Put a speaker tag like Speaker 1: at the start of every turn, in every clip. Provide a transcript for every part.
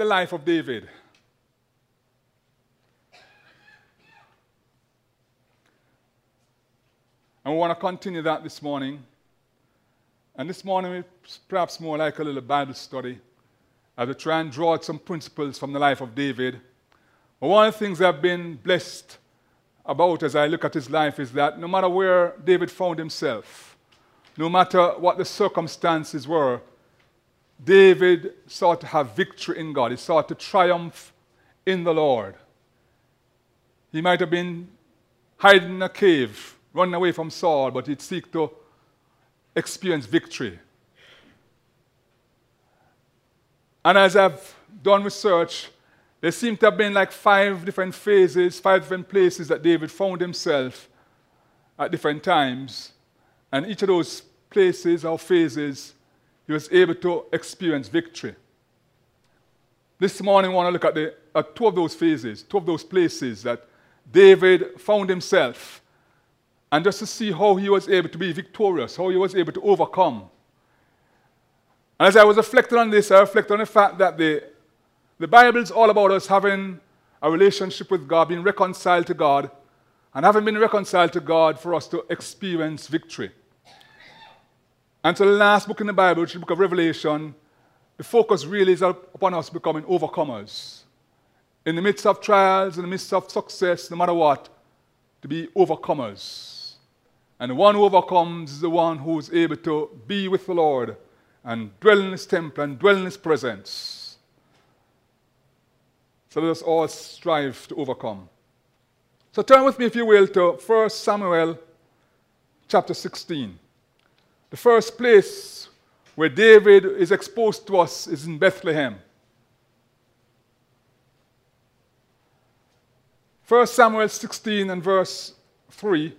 Speaker 1: the life of David. And we want to continue that this morning. And this morning is perhaps more like a little Bible study as we try and draw out some principles from the life of David. But one of the things I've been blessed about as I look at his life is that no matter where David found himself, no matter what the circumstances were, David sought to have victory in God. He sought to triumph in the Lord. He might have been hiding in a cave, running away from Saul, but he'd seek to experience victory. And as I've done research, there seem to have been like 5 different phases, 5 different places that David found himself at different times. And each of those places or phases, he was able to experience victory. This morning, I want to look at 2 of those phases, 2 of those places that David found himself, and just to see how he was able to be victorious, how he was able to overcome. And as I was reflecting on this, I reflected on the fact that the Bible is all about us having a relationship with God, being reconciled to God, and having been reconciled to God for us to experience victory. And so the last book in the Bible, which is the book of Revelation, the focus really is upon us becoming overcomers. In the midst of trials, in the midst of success, no matter what, to be overcomers. And the one who overcomes is the one who is able to be with the Lord and dwell in his temple and dwell in his presence. So let us all strive to overcome. So turn with me, if you will, to 1 Samuel chapter 16. The first place where David is exposed to us is in Bethlehem. 1 Samuel 16 and verse 3.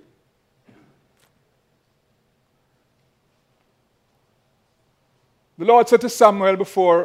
Speaker 1: The Lord said to Samuel before,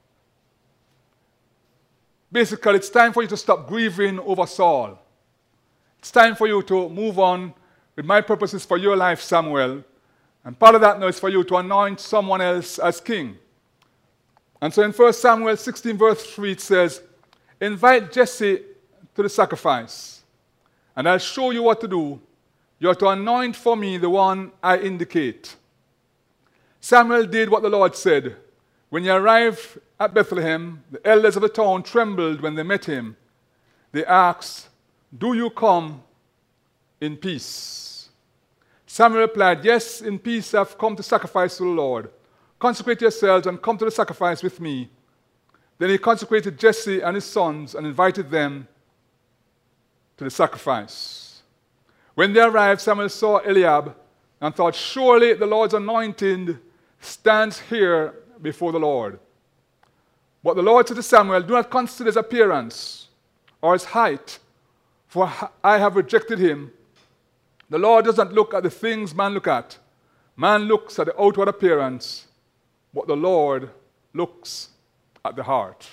Speaker 1: basically, it's time for you to stop grieving over Saul. It's time for you to move on with my purposes for your life, Samuel. And part of that now is for you to anoint someone else as king. And so in 1 Samuel 16 verse 3 it says, invite Jesse to the sacrifice, and I'll show you what to do. You are to anoint for me the one I indicate. Samuel did what the Lord said. When he arrived at Bethlehem, the elders of the town trembled when they met him. They asked, do you come in peace? Samuel replied, yes, in peace I've come to sacrifice to the Lord. Consecrate yourselves and come to the sacrifice with me. Then he consecrated Jesse and his sons and invited them to the sacrifice. When they arrived, Samuel saw Eliab and thought, surely the Lord's anointed stands here before the Lord. But the Lord said to Samuel, do not consider his appearance or his height, for I have rejected him. The Lord does not look at the things man look at. Man looks at the outward appearance, but the Lord looks at the heart.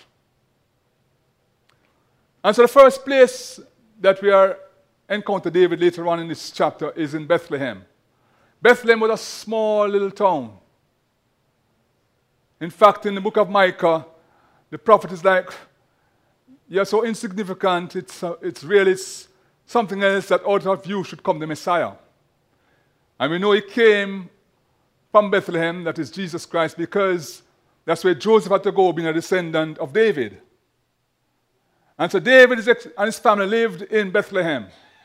Speaker 1: And so the first place that we are encounter David later on in this chapter is in Bethlehem. Bethlehem was a small little town. In fact, in the book of Micah, the prophet is like, you're so insignificant, it's really something else that out of you should come the Messiah. And we know he came from Bethlehem, that is Jesus Christ, because that's where Joseph had to go, being a descendant of David. And so David and his family lived in Bethlehem.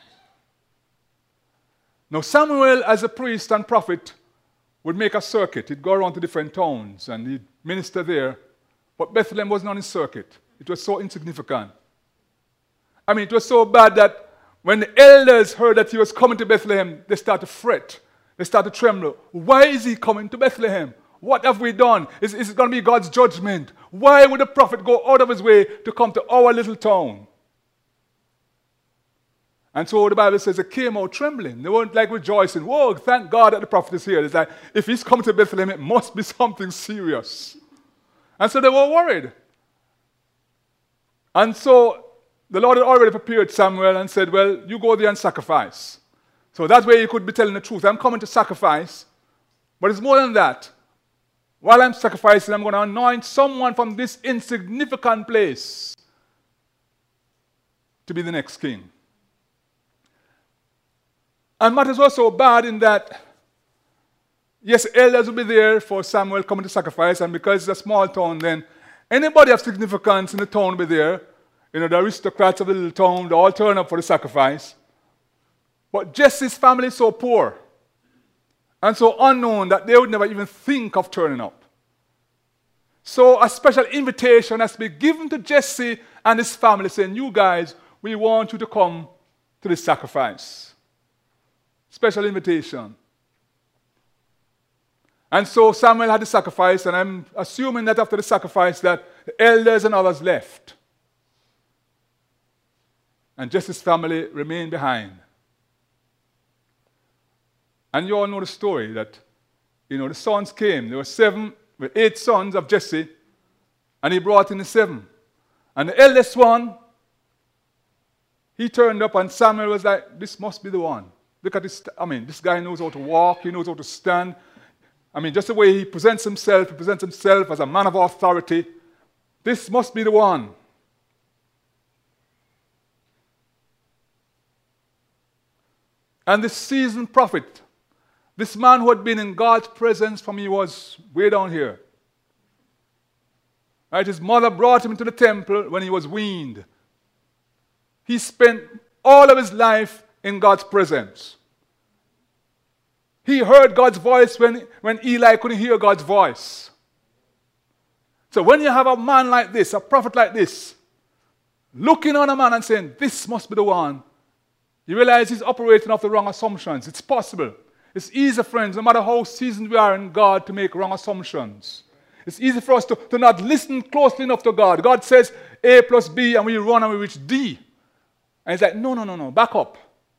Speaker 1: Now Samuel, as a priest and prophet, would make a circuit. He'd go around to different towns and he'd minister there. But Bethlehem wasn't on his circuit. It was so insignificant. I mean, it was so bad that when the elders heard that he was coming to Bethlehem, they started to fret. They started to tremble. Why is he coming to Bethlehem? What have we done? Is it going to be God's judgment? Why would the prophet go out of his way to come to our little town? And so the Bible says they came out trembling. They weren't like rejoicing. Whoa, thank God that the prophet is here. It's like, if he's come to Bethlehem, it must be something serious. And so they were worried. And so the Lord had already prepared Samuel and said, well, you go there and sacrifice. So that way you could be telling the truth. I'm coming to sacrifice. But it's more than that. while I'm sacrificing, I'm going to anoint someone from this insignificant place to be the next king. And matters was so bad in that, yes, elders will be there for Samuel coming to sacrifice, and because it's a small town, then anybody of significance in the town will be there. You know, the aristocrats of the little town, they all turn up for the sacrifice. But Jesse's family is so poor and so unknown that they would never even think of turning up. So a special invitation has to be given to Jesse and his family saying, you guys, we want you to come to this sacrifice. Special invitation. And so Samuel had the sacrifice, and I'm assuming that after the sacrifice that the elders and others left. And Jesse's family remained behind. And you all know the story that, you know, the sons came. There were 8 sons of Jesse, and he brought in the 7. And the eldest one, he turned up, and Samuel was like, this must be the one. Look at this. I mean, this guy knows how to walk. He knows how to stand. I mean, just the way he presents himself as a man of authority. This must be the one. And this seasoned prophet, this man who had been in God's presence from he was way down here. Right? His mother brought him into the temple when he was weaned. He spent all of his life in God's presence. He heard God's voice when Eli couldn't hear God's voice. So when you have a man like this, a prophet like this, looking on a man and saying, this must be the one, you realize he's operating off the wrong assumptions. It's possible. It's easy, friends, no matter how seasoned we are in God, to make wrong assumptions. It's easy for us to not listen closely enough to God. God says A plus B, and we run and we reach D. And it's like, no, back up.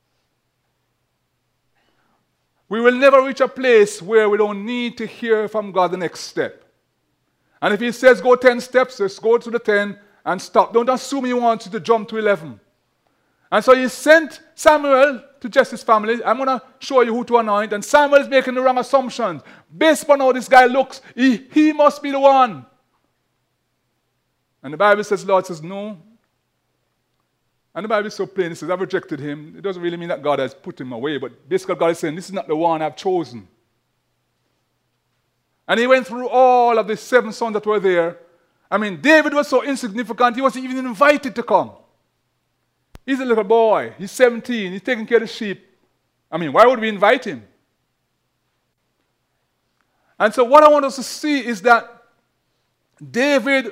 Speaker 1: We will never reach a place where we don't need to hear from God the next step. And if he says go 10 steps, just go to the 10 and stop. Don't assume he wants you to jump to 11. And so he sent Samuel to Jesse's family. I'm going to show you who to anoint. And Samuel is making the wrong assumptions. Based upon how this guy looks, he must be the one. And the Bible says, Lord says, no. And the Bible is so plain. It says, I've rejected him. It doesn't really mean that God has put him away. But basically God is saying, this is not the one I've chosen. And he went through all of the 7 sons that were there. I mean, David was so insignificant, he wasn't even invited to come. He's a little boy. He's 17. He's taking care of the sheep. I mean, why would we invite him? And so what I want us to see is that David,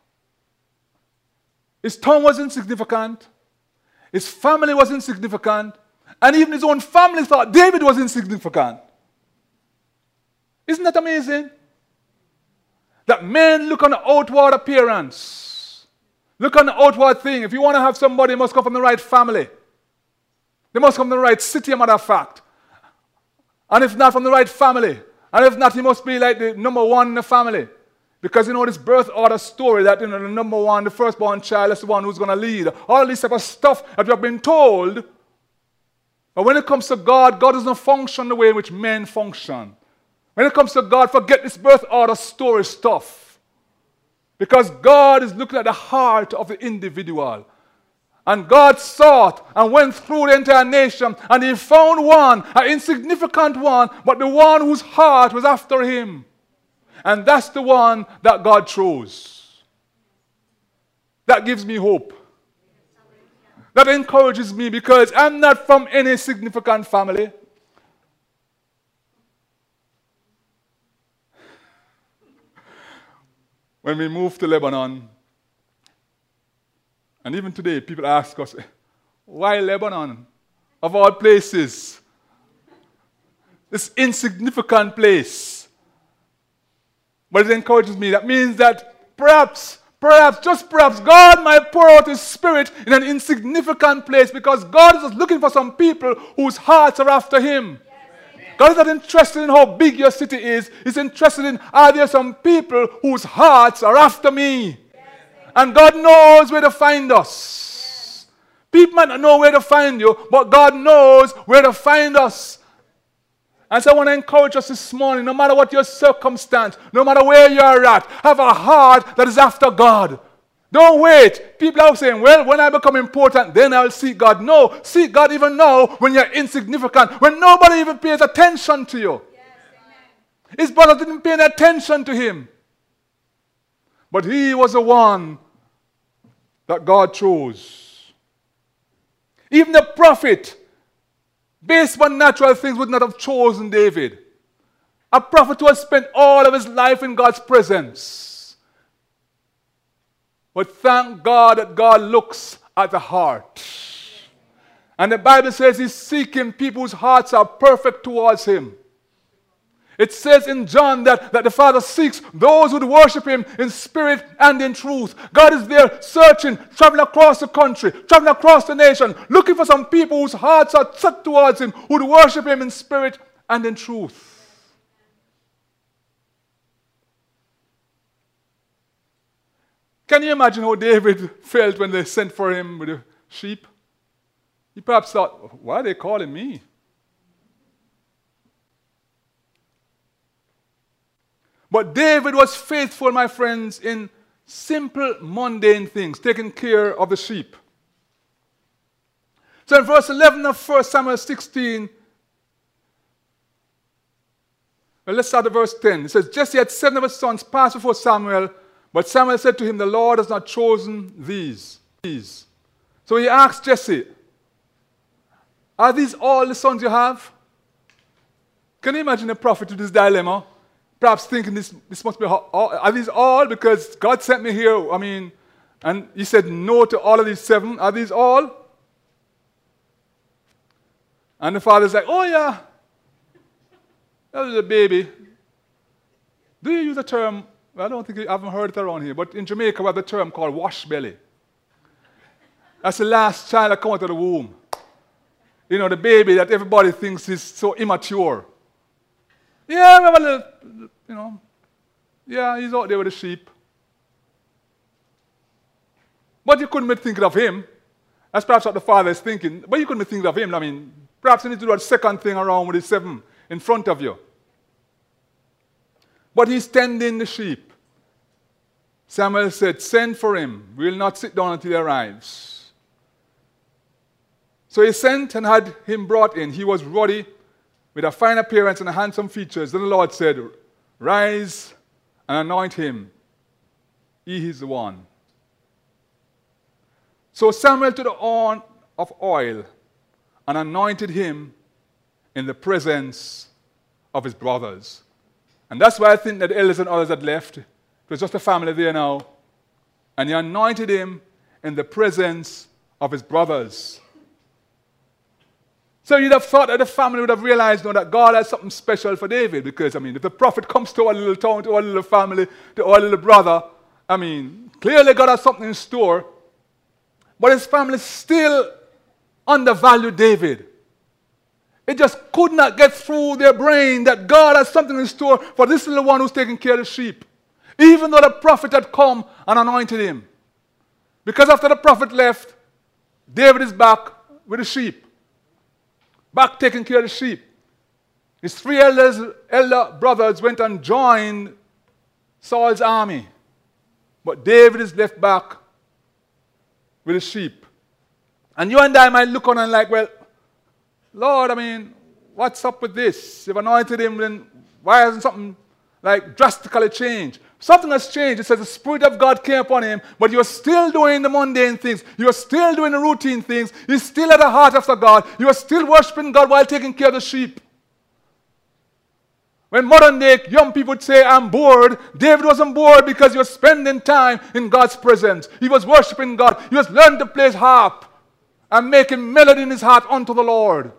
Speaker 1: his tongue was insignificant. His family was insignificant. And even his own family thought David was insignificant. Isn't that amazing? That men look on the outward appearance. Look on the outward thing. If you want to have somebody, they must come from the right family. They must come from the right city, a matter of fact. And if not, from the right family. And if not, he must be like the number one in the family. Because you know this birth order story that, you know, the number one, the firstborn child, is the one who's going to lead. All this type of stuff that we have been told. But when it comes to God, God doesn't function the way in which men function. When it comes to God, forget this birth order story stuff. Because God is looking at the heart of the individual. And God sought and went through the entire nation, and he found one, an insignificant one, but the one whose heart was after him. And that's the one that God chose. That gives me hope. That encourages me, because I'm not from any significant family. When we moved to Lebanon, and even today, people ask us, why Lebanon? Of all places. This insignificant place. But it encourages me. That means that perhaps, just perhaps, God might pour out his spirit in an insignificant place, because God is just looking for some people whose hearts are after him. God is not interested in how big your city is. He's interested in, are there some people whose hearts are after me? And God knows where to find us. People might not know where to find you, but God knows where to find us. And so I want to encourage us this morning, no matter what your circumstance, no matter where you are at, have a heart that is after God. Don't wait. People are saying, well, when I become important, then I'll seek God. No, seek God even now when you're insignificant, when nobody even pays attention to you. Yes, his brothers didn't pay any attention to him. But he was the one that God chose. Even the prophet, based on natural things, would not have chosen David. A prophet who has spent all of his life in God's presence. But thank God that God looks at the heart. And the Bible says he's seeking people whose hearts are perfect towards him. It says in John that the Father seeks those who worship him in spirit and in truth. God is there searching, traveling across the country, traveling across the nation, looking for some people whose hearts are set towards him, who worship him in spirit and in truth. Can you imagine how David felt when they sent for him with the sheep? He perhaps thought, why are they calling me? But David was faithful, my friends, in simple, mundane things, taking care of the sheep. So in verse 11 of 1 Samuel 16, well, let's start at verse 10. It says, Jesse had 7 of his sons pass before Samuel, but Samuel said to him, the Lord has not chosen these. So he asked Jesse, are these all the sons you have? Can you imagine a prophet with this dilemma? Perhaps thinking this must be, are these all? Because God sent me here, and he said no to all of these 7. Are these all? And the father's like, oh yeah, that was a baby. Do you use a term, I don't think I haven't heard it around here, but in Jamaica we have a term called wash belly. That's the last child that comes out of the womb. You know, the baby that everybody thinks is so immature. Yeah, we have a little, yeah, he's out there with the sheep. But you couldn't be thinking of him. That's perhaps what the father is thinking. But you couldn't be thinking of him. Perhaps you need to do a second thing around with the 7 in front of you. But he's tending the sheep. Samuel said, send for him. We will not sit down until he arrives. So he sent and had him brought in. He was ruddy, with a fine appearance and handsome features. Then the Lord said, rise and anoint him. He is the one. So Samuel took the horn of oil and anointed him in the presence of his brothers. And that's why I think that the elders and others had left. It was just a family there now. And he anointed him in the presence of his brothers. So you'd have thought that the family would have realized now that God has something special for David. Because, if the prophet comes to our little town, to our little family, to our little brother, clearly God has something in store. But his family still undervalued David. It just could not get through their brain that God has something in store for this little one who's taking care of the sheep. Even though the prophet had come and anointed him. Because after the prophet left, David is back with the sheep. Back taking care of the sheep. His 3 elder brothers went and joined Saul's army. But David is left back with the sheep. And you and I might look on and like, well, Lord, what's up with this? You've anointed him, then why hasn't something drastically changed? Something has changed. It says the Spirit of God came upon him, but you're still doing the mundane things. You're still doing the routine things. He's still at the heart after God. You're still worshiping God while taking care of the sheep. When modern day young people would say, I'm bored, David wasn't bored because he was spending time in God's presence. He was worshiping God. He was learning to play harp and making melody in his heart unto the Lord.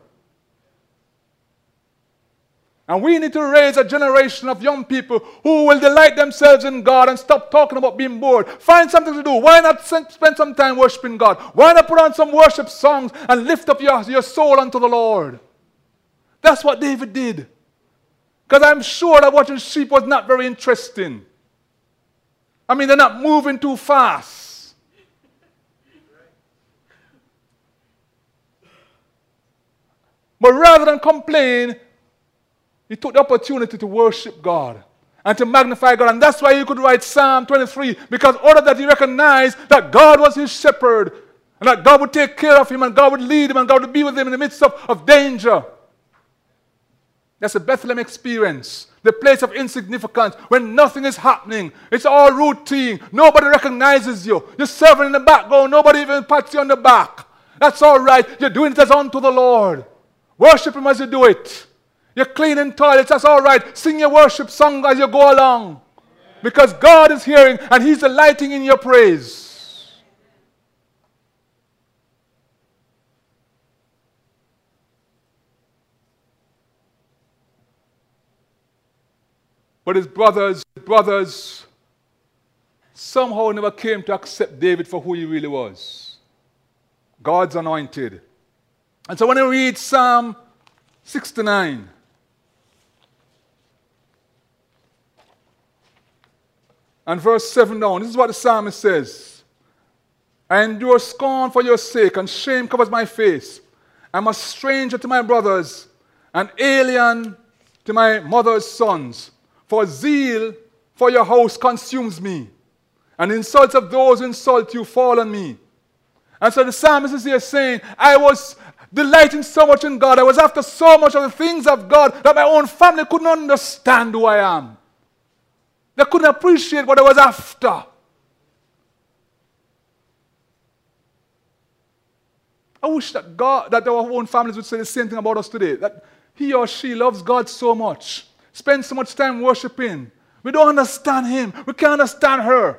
Speaker 1: And we need to raise a generation of young people who will delight themselves in God and stop talking about being bored. Find something to do. Why not spend some time worshiping God? Why not put on some worship songs and lift up your soul unto the Lord? That's what David did. Because I'm sure that watching sheep was not very interesting. They're not moving too fast. But rather than complain, He took the opportunity to worship God and to magnify God. And that's why he could write Psalm 23, because out of that he recognized that God was his shepherd and that God would take care of him and God would lead him and God would be with him in the midst of danger. That's the Bethlehem experience, the place of insignificance, when nothing is happening. It's all routine. Nobody recognizes you. You're serving in the background. Nobody even pats you on the back. That's all right. You're doing it as unto the Lord. Worship him as you do it. You're cleaning toilets. That's all right. Sing your worship song as you go along. Because God is hearing and he's delighting in your praise. But his brothers somehow never came to accept David for who he really was. God's anointed. And so when you read Psalm 69, and verse 7 down, this is what the psalmist says. I endure scorn for your sake, and shame covers my face. I'm a stranger to my brothers, an alien to my mother's sons. For zeal for your house consumes me, and insults of those who insult you fall on me. And so the psalmist is here saying, I was delighting so much in God. I was after so much of the things of God that my own family couldn't understand who I am. They couldn't appreciate what I was after. I wish that that our own families would say the same thing about us today. That he or she loves God so much. Spend so much time worshiping. We don't understand him. We can't understand her.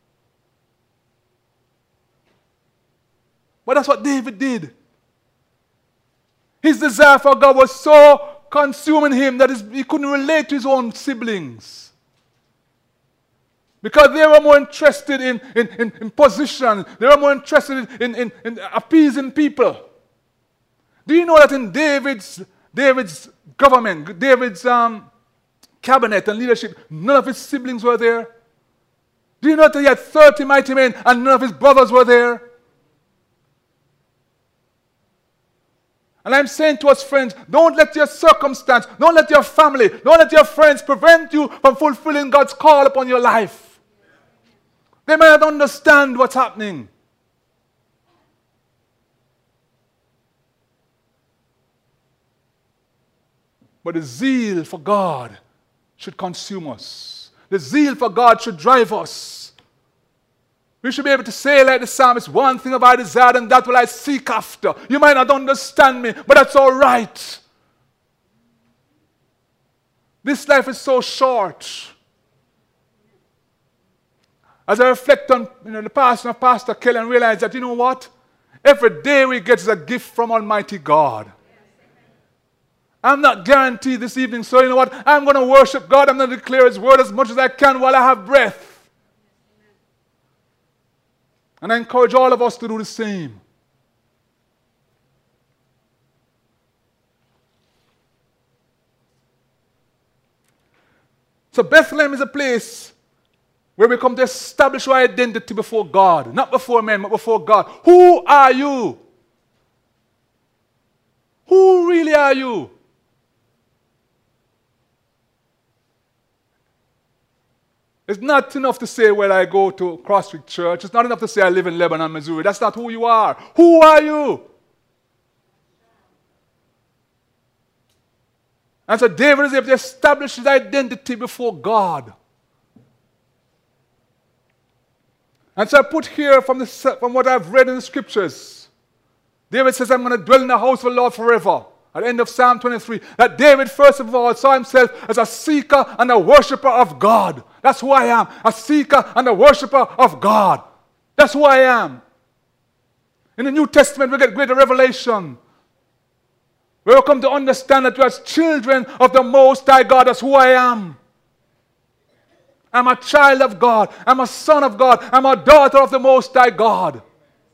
Speaker 1: But that's what David did. His desire for God was so consuming him that he couldn't relate to his own siblings. Because they were more interested in position. They were more interested in appeasing people. Do you know that in David's government, David's cabinet and leadership, none of his siblings were there? Do you know that he had 30 mighty men and none of his brothers were there? And I'm saying to us, friends, don't let your circumstance, don't let your family, don't let your friends prevent you from fulfilling God's call upon your life. They may not understand what's happening. But the zeal for God should consume us. The zeal for God should drive us. We should be able to say like the psalmist, one thing have I desired and that will I seek after. You might not understand me, but that's all right. This life is so short. As I reflect on the passion of Pastor Kelly and realize that, you know what? Every day we get is a gift from Almighty God. I'm not guaranteed this evening, so you know what? I'm going to worship God. I'm going to declare his word as much as I can while I have breath. And I encourage all of us to do the same. So Bethlehem is a place where we come to establish our identity before God. Not before men, but before God. Who are you? Who really are you? It's not enough to say, well, I go to CrossFit Church. It's not enough to say I live in Lebanon, Missouri. That's not who you are. Who are you? And so David is able to establish his identity before God. And so I put here from what I've read in the scriptures. David says, I'm going to dwell in the house of the Lord forever. At the end of Psalm 23, that David first of all saw himself as a seeker and a worshiper of God. That's who I am, a seeker and a worshiper of God. That's who I am. In the New Testament, we get greater revelation. We will come to understand that we are children of the Most High God. That's who I am. I'm a child of God. I'm a son of God. I'm a daughter of the Most High God.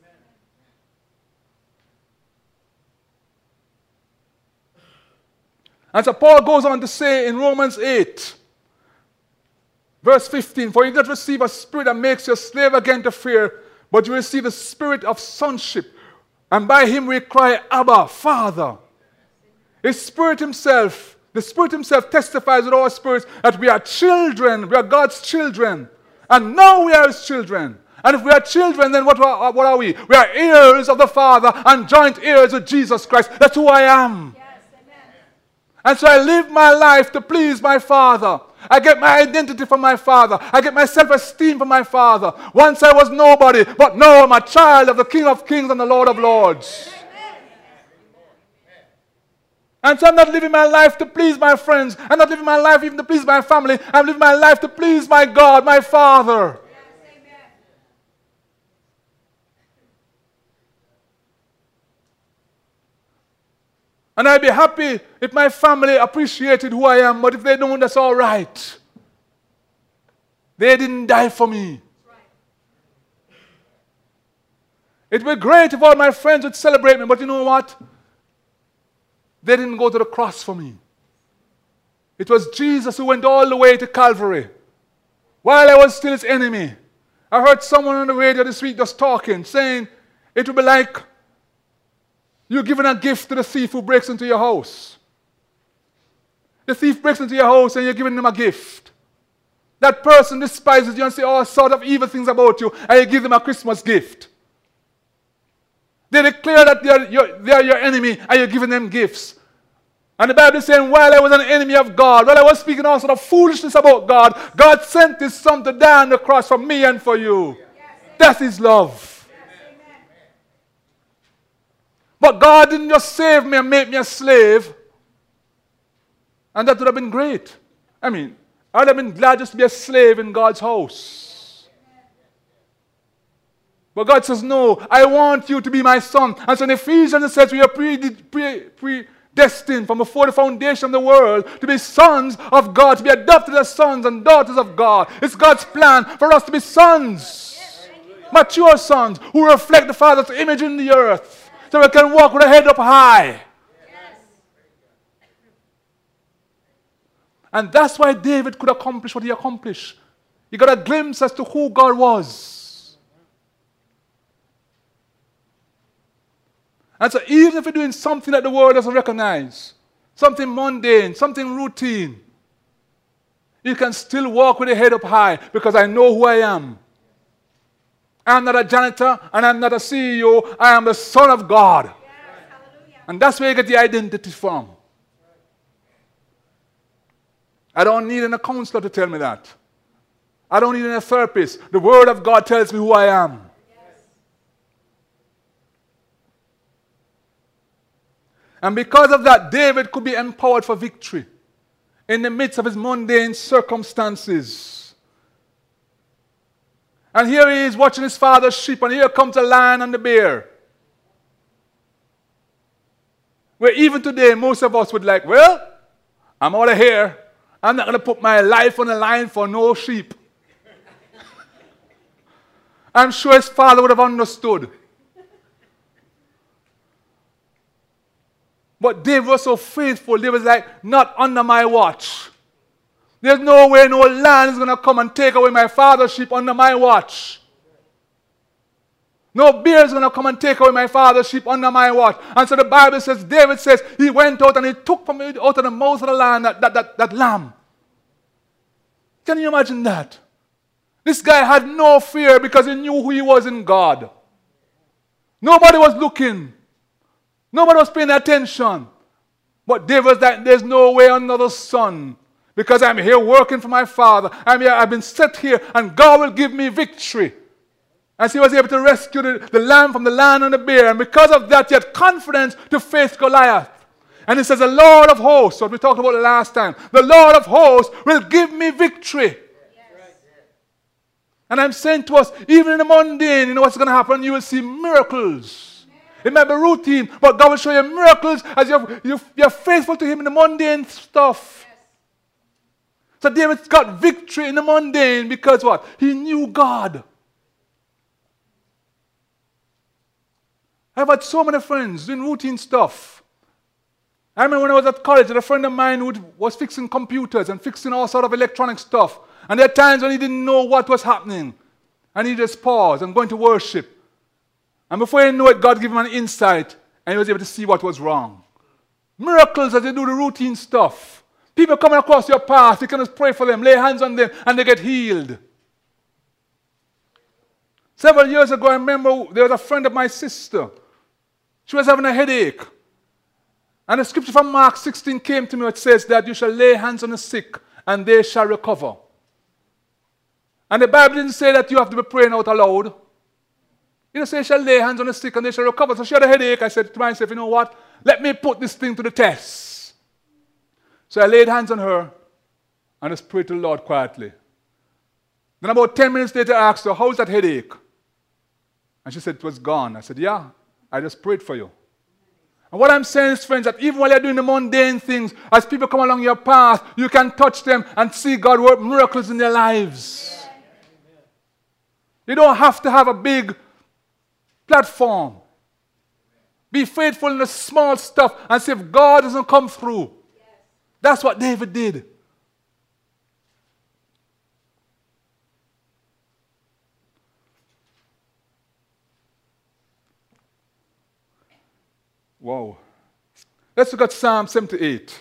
Speaker 1: And so Paul goes on to say in Romans 8, verse 15, for you did not receive a spirit that makes you a slave again to fear, but you receive the spirit of sonship. And by him we cry, Abba, Father. His spirit himself, The Spirit himself testifies with our spirits that we are children. We are God's children. And now we are his children. And if we are children, then what are we? We are heirs of the Father and joint heirs with Jesus Christ. That's who I am. Yes, amen. And so I live my life to please my Father. I get my identity from my Father. I get my self-esteem from my Father. Once I was nobody, but now I'm a child of the King of Kings and the Lord of Lords. And so I'm not living my life to please my friends. I'm not living my life even to please my family. I'm living my life to please my God, my Father. And I'd be happy if my family appreciated who I am, but if they don't, that's all right. They didn't die for me. It would be great if all my friends would celebrate me, but you know what? They didn't go to the cross for me. It was Jesus who went all the way to Calvary while I was still his enemy. I heard someone on the radio this week just talking, saying it would be like you're giving a gift to the thief who breaks into your house. The thief breaks into your house and you're giving him a gift. That person despises you and says all sorts of evil things about you, and you give them a Christmas gift. They declare that they are your enemy and you're giving them gifts. And the Bible is saying, while I was an enemy of God, while I was speaking all sort of foolishness about God, God sent his Son to die on the cross for me and for you. Yes, that's his love. But God didn't just save me and make me a slave. And that would have been great. I mean, I would have been glad just to be a slave in God's house. But God says, no, I want you to be my son. And so in Ephesians it says we are predestined from before the foundation of the world to be sons of God, to be adopted as sons and daughters of God. It's God's plan for us to be sons. Mature sons who reflect the Father's image in the earth. So we can walk with a head up high. Yes. And that's why David could accomplish what he accomplished. He got a glimpse as to who God was. And so even if you're doing something that the world doesn't recognize, something mundane, something routine, you can still walk with a head up high because I know who I am. I'm not a janitor and I'm not a CEO. I am the Son of God. Yes, and that's where you get the identity from. I don't need a counselor to tell me that. I don't need a therapist. The Word of God tells me who I am. Yes. And because of that, David could be empowered for victory in the midst of his mundane circumstances. And here he is watching his father's sheep, and here comes the lion and the bear. Where even today, most of us would like, well, I'm out of here. I'm not going to put my life on the line for no sheep. I'm sure his father would have understood. But David was so faithful. David was like, not under my watch. There's no way no lion is going to come and take away my father's sheep under my watch. No bear is going to come and take away my father's sheep under my watch. And so the Bible says, David says, he went out and he took from out of the mouth of the lion that lamb. Can you imagine that? This guy had no fear because he knew who he was in God. Nobody was looking. Nobody was paying attention. But David was like, there's no way another son. Because I'm here working for my Father. I've been set here and God will give me victory. And so he was able to rescue the lamb from the lion and the bear. And because of that, he had confidence to face Goliath. And he says, the Lord of hosts, what we talked about the last time, the Lord of hosts will give me victory. Yes. And I'm saying to us, even in the mundane, you know what's going to happen? You will see miracles. It might be routine, but God will show you miracles as you're faithful to him in the mundane stuff. So David got victory in the mundane because what? He knew God. I've had so many friends doing routine stuff. I remember when I was at college, a friend of mine who was fixing computers and fixing all sort of electronic stuff. And there are times when he didn't know what was happening. And he just paused and going to worship. And before he knew it, God gave him an insight and he was able to see what was wrong. Miracles as they do the routine stuff. People coming across your path, you can just pray for them, lay hands on them, and they get healed. Several years ago, I remember there was a friend of my sister. She was having a headache. And the scripture from Mark 16 came to me, which says that you shall lay hands on the sick, and they shall recover. And the Bible didn't say that you have to be praying out aloud. It just says, shall lay hands on the sick and they shall recover. So she had a headache. I said to myself, you know what? Let me put this thing to the test. So I laid hands on her and just prayed to the Lord quietly. Then about 10 minutes later, I asked her, how's that headache? And she said, it was gone. I said, yeah, I just prayed for you. And what I'm saying is, friends, that even while you're doing the mundane things, as people come along your path, you can touch them and see God work miracles in their lives. You don't have to have a big platform. Be faithful in the small stuff and see if God doesn't come through. That's what David did. Wow. Let's look at Psalm 78.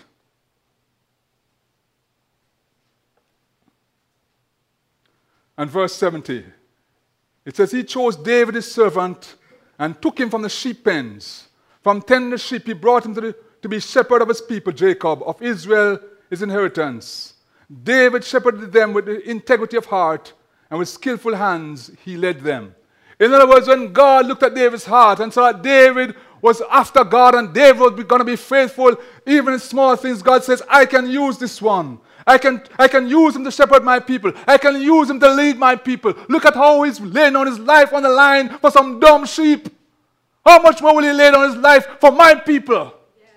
Speaker 1: And verse 70. It says, he chose David his servant and took him from the sheep pens. From tending the sheep, he brought him to be shepherd of his people, Jacob, of Israel his inheritance. David shepherded them with the integrity of heart, and with skillful hands he led them. In other words, when God looked at David's heart and saw that David was after God and David was going to be faithful, even in small things, God says, I can use this one. I can use him to shepherd my people. I can use him to lead my people. Look at how he's laying on his life on the line for some dumb sheep. How much more will he lay on his life for my people? Yes.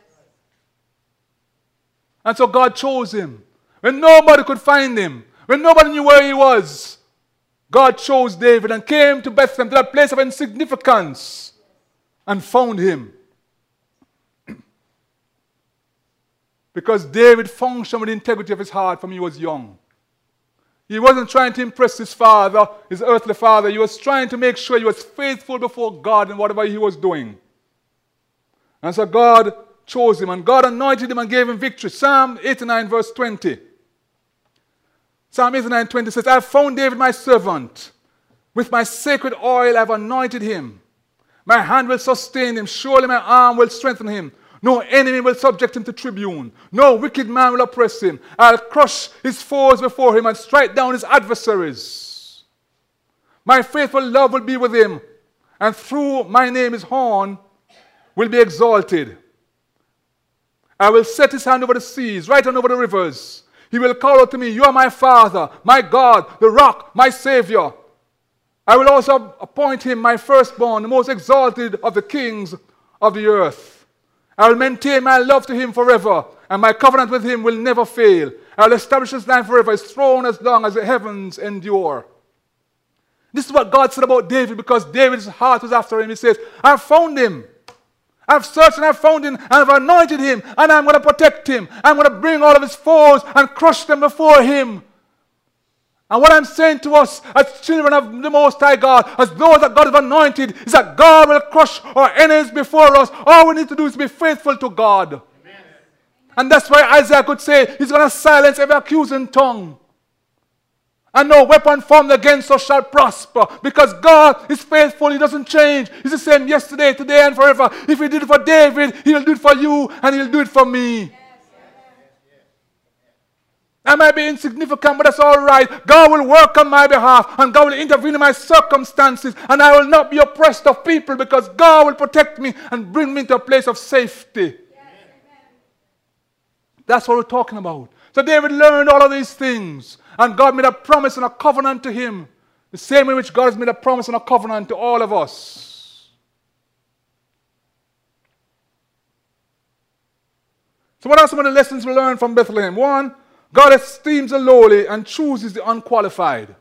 Speaker 1: And so God chose him. When nobody could find him, when nobody knew where he was, God chose David and came to Bethlehem, to that place of insignificance, and found him. Because David functioned with the integrity of his heart from he was young. He wasn't trying to impress his father, his earthly father. He was trying to make sure he was faithful before God in whatever he was doing. And so God chose him, and God anointed him and gave him victory. Psalm 89 verse 20. Psalm 89:20 says, I have found David my servant. With my sacred oil I have anointed him. My hand will sustain him. Surely my arm will strengthen him. No enemy will subject him to tribune. No wicked man will oppress him. I'll crush his foes before him and strike down his adversaries. My faithful love will be with him, and through my name his horn will be exalted. I will set his hand over the seas, right on over the rivers. He will call out to me, you are my Father, my God, the rock, my Savior. I will also appoint him my firstborn, the most exalted of the kings of the earth. I will maintain my love to him forever, and my covenant with him will never fail. I will establish his line forever, his throne as long as the heavens endure. This is what God said about David, because David's heart was after him. He says, I've found him. I've searched and I've found him, and I've anointed him, and I'm going to protect him. I'm going to bring all of his foes and crush them before him. And what I'm saying to us as children of the Most High God, as those that God has anointed, is that God will crush our enemies before us. All we need to do is be faithful to God. Amen. And that's why Isaiah could say, he's going to silence every accusing tongue. And no weapon formed against us shall prosper. Because God is faithful, he doesn't change. He's the same yesterday, today, and forever. If he did it for David, he'll do it for you, and he'll do it for me. I might be insignificant, but that's all right. God will work on my behalf, and God will intervene in my circumstances, and I will not be oppressed of people, because God will protect me and bring me to a place of safety. Yes. That's what we're talking about. So David learned all of these things, and God made a promise and a covenant to him, the same way which God has made a promise and a covenant to all of us. So what are some of the lessons we learn from Bethlehem? One, God esteems the lowly and chooses the unqualified.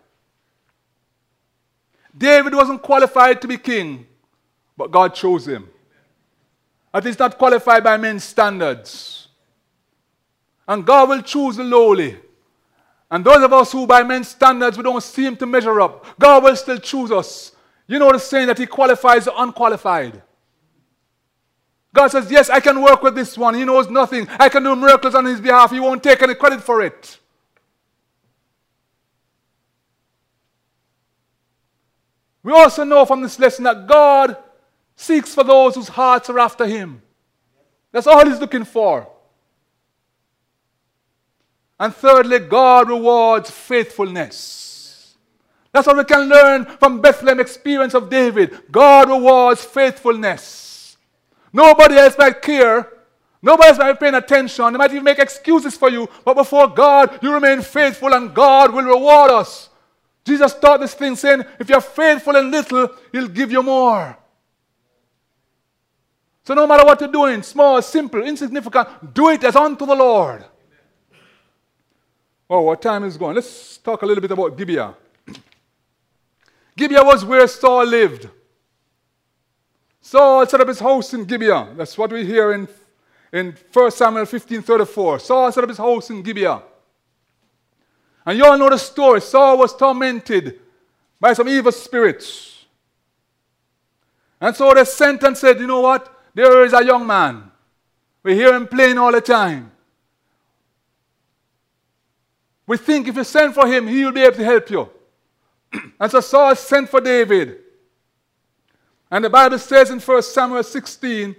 Speaker 1: David wasn't qualified to be king, but God chose him. At least not qualified by men's standards. And God will choose the lowly. And those of us who by men's standards we don't seem to measure up, God will still choose us. You know the saying that he qualifies the unqualified. God says, yes, I can work with this one. He knows nothing. I can do miracles on his behalf. He won't take any credit for it. We also know from this lesson that God seeks for those whose hearts are after him. That's all he's looking for. And thirdly, God rewards faithfulness. That's what we can learn from Bethlehem experience of David. God rewards faithfulness. Nobody else might care. Nobody else might be paying attention. They might even make excuses for you. But before God, you remain faithful and God will reward us. Jesus taught this thing saying, if you're faithful in little, he'll give you more. So no matter what you're doing, small, simple, insignificant, do it as unto the Lord. Oh, what time is going? Let's talk a little bit about Gibeah. Gibeah was where Saul lived. Saul set up his house in Gibeah. That's what we hear in 1 Samuel 15:34. Saul set up his house in Gibeah. And you all know the story. Saul was tormented by some evil spirits. And so they sent and said, you know what? There is a young man. We hear him playing all the time. We think if you send for him, he will be able to help you. And so Saul sent for David. And the Bible says in 1 Samuel 16,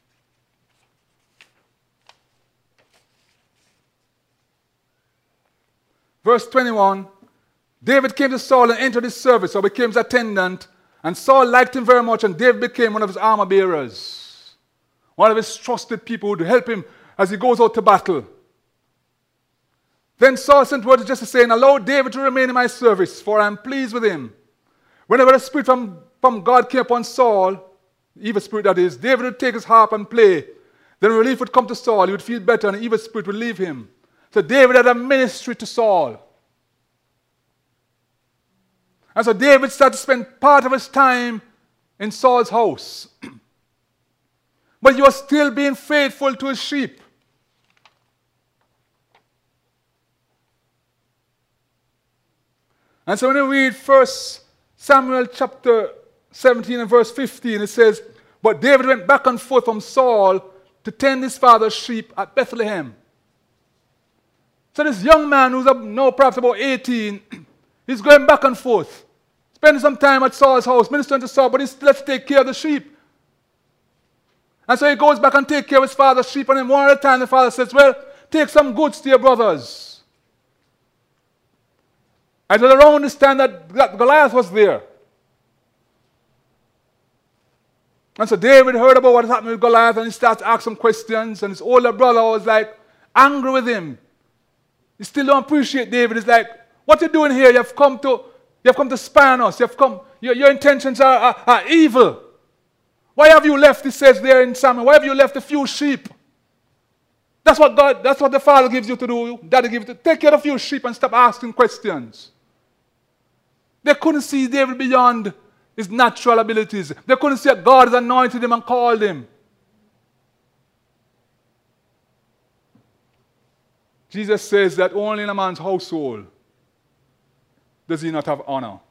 Speaker 1: verse 21, David came to Saul and entered his service, or became his attendant. And Saul liked him very much, and David became one of his armor bearers. One of his trusted people who would help him as he goes out to battle. Then Saul sent word to Jesse saying, allow David to remain in my service, for I am pleased with him. Whenever a spirit from God came upon Saul, the evil spirit that is, David would take his harp and play. Then relief would come to Saul, he would feel better, and the evil spirit would leave him. So David had a ministry to Saul. And so David started to spend part of his time in Saul's house. But he was still being faithful to his sheep. And so when you read 1 Samuel chapter 17 and verse 15, it says, but David went back and forth from Saul to tend his father's sheep at Bethlehem. So this young man who's now perhaps about 18, he's going back and forth, spending some time at Saul's house, ministering to Saul, but he still has to take care of the sheep. And so he goes back and takes care of his father's sheep, and then one at a time the father says, well, take some goods to your brothers. And it was around this time that Goliath was there. And so David heard about what happened with Goliath, and he started to ask some questions, and his older brother was like angry with him. He still don't appreciate David. He's like, what are you doing here? You have come to spy on us. Your intentions are evil. Why have you left, he says there in Samuel, why have you left a few sheep? That's what the father gives you to do. Daddy gives you to take care of a few sheep and stop asking questions. They couldn't see David beyond his natural abilities. They couldn't see that God has anointed him and called him. Jesus says that only in a man's household does he not have honor.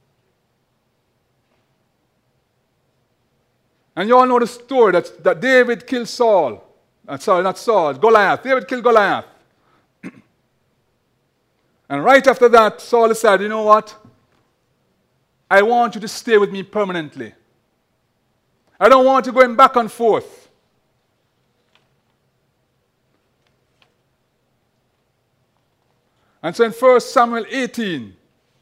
Speaker 1: And you all know the story that David killed Saul. Not Saul, Goliath. David killed Goliath. And right after that, Saul decided, you know what? I want you to stay with me permanently. I don't want you going back and forth. And so in 1 Samuel 18,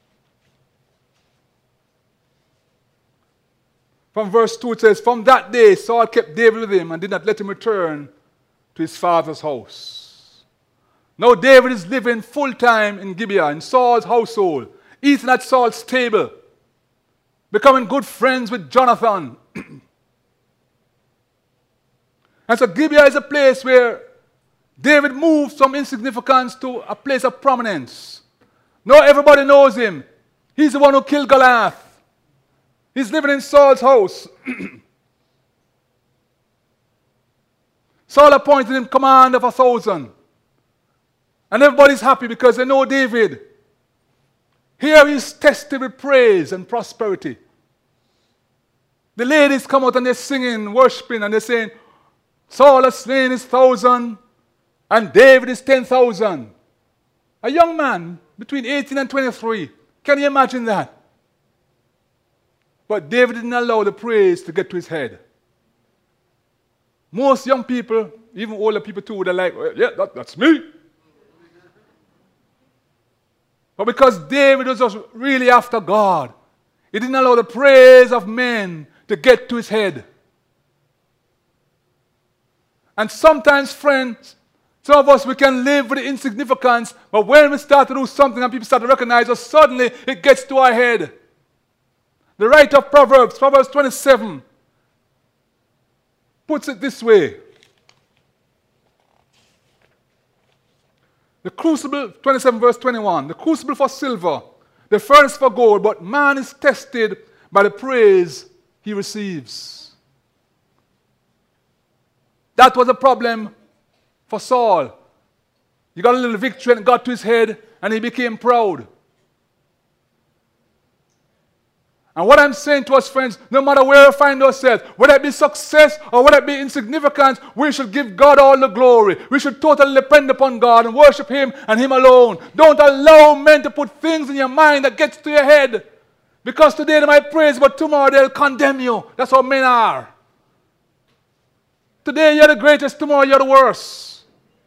Speaker 1: from verse 2 it says, from that day Saul kept David with him and did not let him return to his father's house. Now David is living full time in Gibeah, in Saul's household, eating at Saul's table, becoming good friends with Jonathan. And so Gibeah is a place where David moved from insignificance to a place of prominence. Now everybody knows him. He's the one who killed Goliath. He's living in Saul's house. Saul appointed him command of 1,000. And everybody's happy because they know David. Here he is tested with praise and prosperity. The ladies come out and they're singing, worshiping, and they're saying, Saul has slain his 1,000 and David is 10,000. A young man between 18 and 23. Can you imagine that? But David didn't allow the praise to get to his head. Most young people, even older people too, they're like, well, yeah, that's me. But because David was just really after God, he didn't allow the praise of men to get to his head. And sometimes, friends, some of us, we can live with the insignificance, but when we start to do something and people start to recognize us, suddenly it gets to our head. The writer of Proverbs 27, puts it this way. The crucible, 27 verse 21, the crucible for silver, the furnace for gold, but man is tested by the praise he receives. That was a problem for Saul. He got a little victory and got to his head and he became proud. And what I'm saying to us, friends, no matter where we find ourselves, whether it be success or whether it be insignificance, we should give God all the glory. We should totally depend upon God and worship Him and Him alone. Don't allow men to put things in your mind that gets to your head. Because today they might praise, but tomorrow they'll condemn you. That's how men are. Today you're the greatest, tomorrow you're the worst.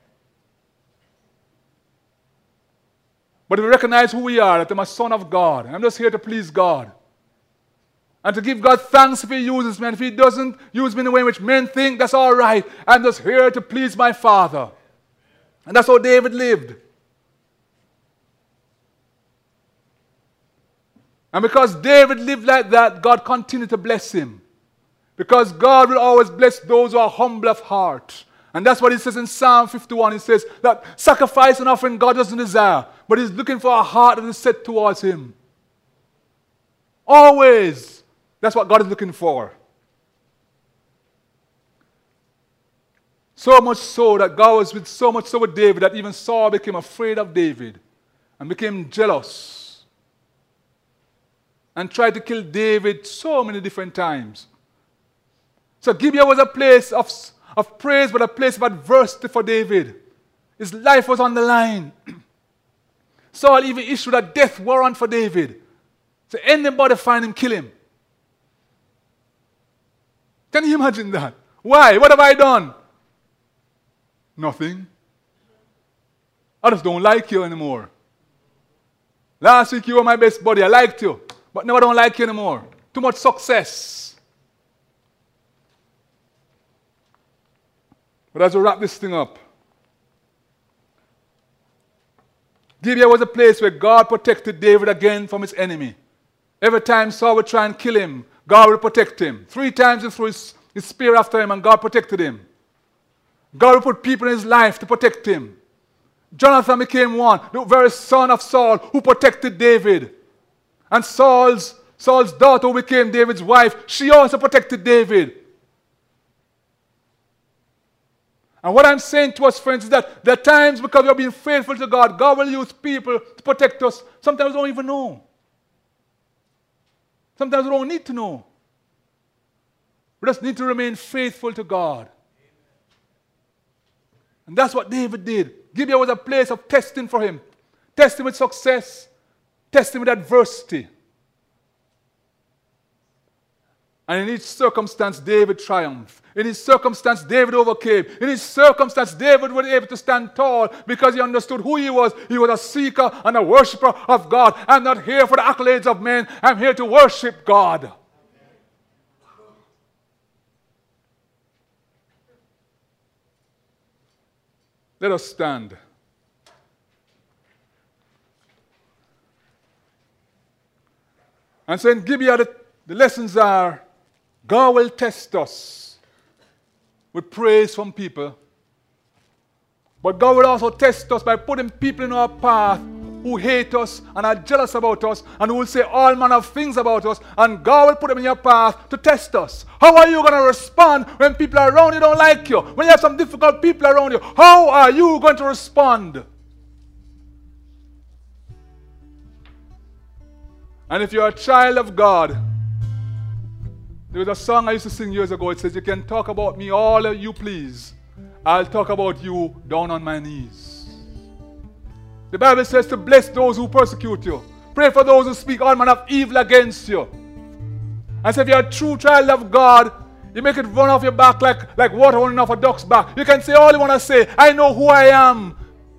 Speaker 1: But if we recognize who we are, that I'm a son of God, I'm just here to please God. And to give God thanks if He uses me. And if He doesn't use me in the way in which men think, that's all right. I'm just here to please my Father. And that's how David lived. And because David lived like that, God continued to bless him. Because God will always bless those who are humble of heart. And that's what He says in Psalm 51. He says that sacrifice and offering God doesn't desire, but He's looking for a heart that is set towards Him. Always. That's what God is looking for. So much so that God was with so much so with David that even Saul became afraid of David and became jealous and tried to kill David so many different times. So Gibeah was a place of praise, but a place of adversity for David. His life was on the line. Saul even issued a death warrant for David. So anybody find him, kill him. Can you imagine that? Why? What have I done? Nothing. I just don't like you anymore. Last week you were my best buddy. I liked you. But now I don't like you anymore. Too much success. But as we wrap this thing up, Gibeah was a place where God protected David again from his enemy. Every time Saul would try and kill him, God would protect him. 3 times he threw his spear after him and God protected him. God would put people in his life to protect him. Jonathan became one, the very son of Saul, who protected David. And Saul's daughter, who became David's wife, she also protected David. And what I'm saying to us, friends, is that there are times because we are being faithful to God, God will use people to protect us. Sometimes we don't even know. Sometimes we don't need to know. We just need to remain faithful to God. And that's what David did. Gibeah was a place of testing for him. Testing with success. Testing with adversity. And in each circumstance, David triumphed. In each circumstance, David overcame. In each circumstance, David was able to stand tall because he understood who he was. He was a seeker and a worshiper of God. I'm not here for the accolades of men. I'm here to worship God. Let us stand. And so in Gibeah, the lessons are, God will test us with praise from people. But God will also test us by putting people in our path who hate us and are jealous about us and who will say all manner of things about us. And God will put them in your path to test us. How are you going to respond when people around you don't like you? When you have some difficult people around you, how are you going to respond? And if you're a child of God, There was a song I used to sing years ago. It says, you can talk about me all you please. I'll talk about you down on my knees. The Bible says to bless those who persecute you. Pray for those who speak all manner of evil against you. And so if you're a true child of God, you make it run off your back like water running off a duck's back. You can say all you want to say. I know who I am.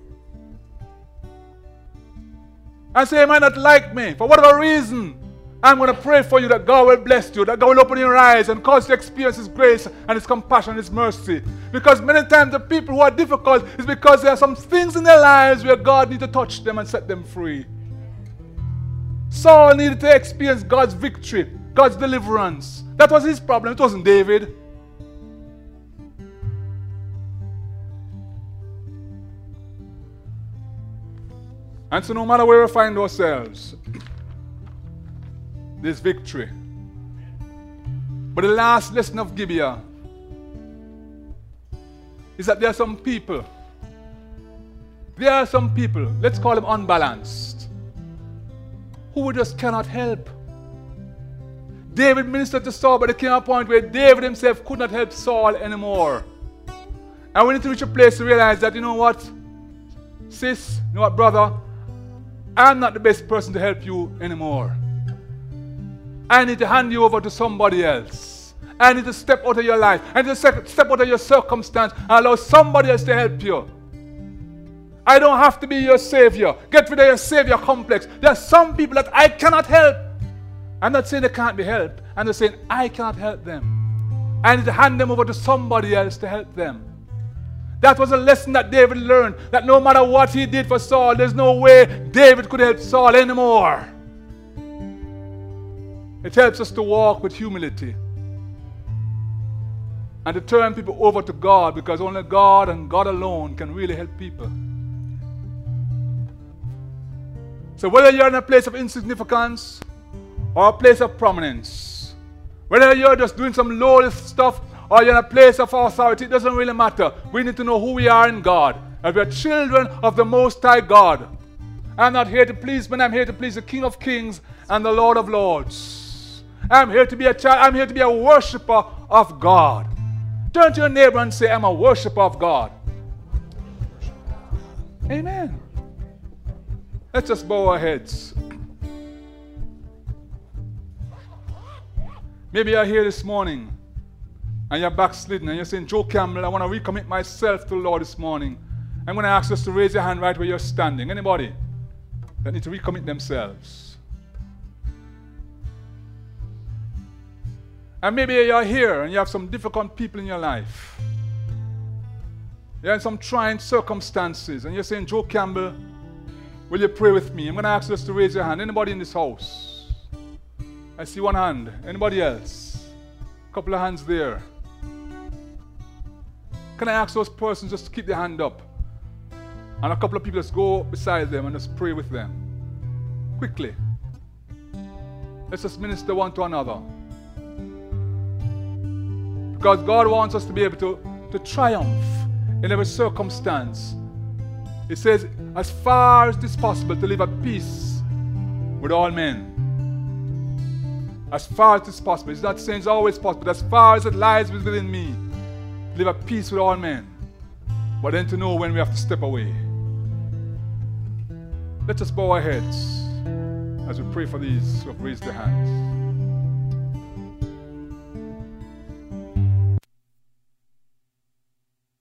Speaker 1: And say, you might not like me. For whatever reason, I'm going to pray for you that God will bless you, that God will open your eyes and cause you to experience His grace and His compassion and His mercy. Because many times the people who are difficult is because there are some things in their lives where God needs to touch them and set them free. Saul needed to experience God's victory, God's deliverance. That was his problem. It wasn't David. And so no matter where we find ourselves, there's victory. But the last lesson of Gibeah is that there are some people, let's call them unbalanced, who we just cannot help. David ministered to Saul, but there came a point where David himself could not help Saul anymore. And we need to reach a place to realize that, you know what, sis, you know what, brother, I'm not the best person to help you anymore. I need to hand you over to somebody else. I need to step out of your life. I need to step out of your circumstance and allow somebody else to help you. I don't have to be your savior. Get rid of your savior complex. There are some people that I cannot help. I'm not saying they can't be helped. I'm just saying I cannot help them. I need to hand them over to somebody else to help them. That was a lesson that David learned, that no matter what he did for Saul, there's no way David could help Saul anymore. It helps us to walk with humility and to turn people over to God, because only God and God alone can really help people. So whether you're in a place of insignificance or a place of prominence, whether you're just doing some lowly stuff or you're in a place of authority, it doesn't really matter. We need to know who we are in God. And we are children of the Most High God. I'm not here to please men. I'm here to please the King of Kings and the Lord of Lords. I'm here to be a child. I'm here to be a worshiper of God. Turn to your neighbor and say, I'm a worshiper of God. Amen. Let's just bow our heads. Maybe you're here this morning and you're backslidden and you're saying, Joe Campbell, I want to recommit myself to the Lord this morning. I'm going to ask us to raise your hand right where you're standing. Anybody that need to recommit themselves? And maybe you're here and you have some difficult people in your life. You're in some trying circumstances and you're saying, Joe Campbell, will you pray with me? I'm going to ask us to raise your hand. Anybody in this house? I see one hand. Anybody else? A couple of hands there. Can I ask those persons just to keep their hand up? And a couple of people just go beside them and just pray with them. Quickly. Let's just minister one to another. Because God wants us to be able to triumph in every circumstance. It says, as far as it is possible, to live at peace with all men. As far as it is possible. It's not saying it's always possible, but as far as it lies within me, live at peace with all men. But then to know when we have to step away. Let us bow our heads as we pray for these who have raised their hands.